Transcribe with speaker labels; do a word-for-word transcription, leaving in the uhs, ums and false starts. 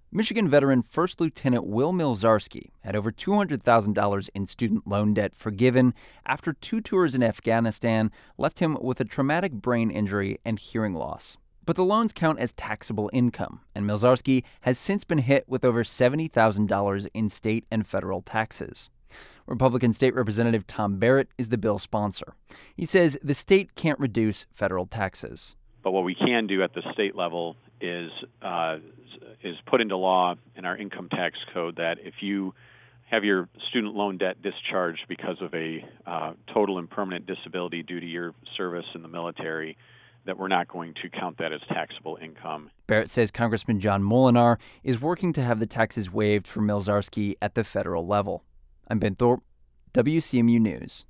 Speaker 1: Michigan veteran First Lieutenant Will Milzarski had over two hundred thousand dollars in student loan debt forgiven after two tours in Afghanistan left him with a traumatic brain injury and hearing loss. But the loans count as taxable income, and Milzarski has since been hit with over seventy thousand dollars in state and federal taxes. Republican State Representative Tom Barrett is the bill's sponsor. He says the state can't reduce federal taxes.
Speaker 2: But what we can do at the state level is uh, is put into law in our income tax code that if you have your student loan debt discharged because of a uh, total and permanent disability due to your service in the military, that we're not going to count that as taxable income.
Speaker 1: Barrett says Congressman John Molinar is working to have the taxes waived for Milzarski at the federal level. I'm Ben Thorpe, W C M U News.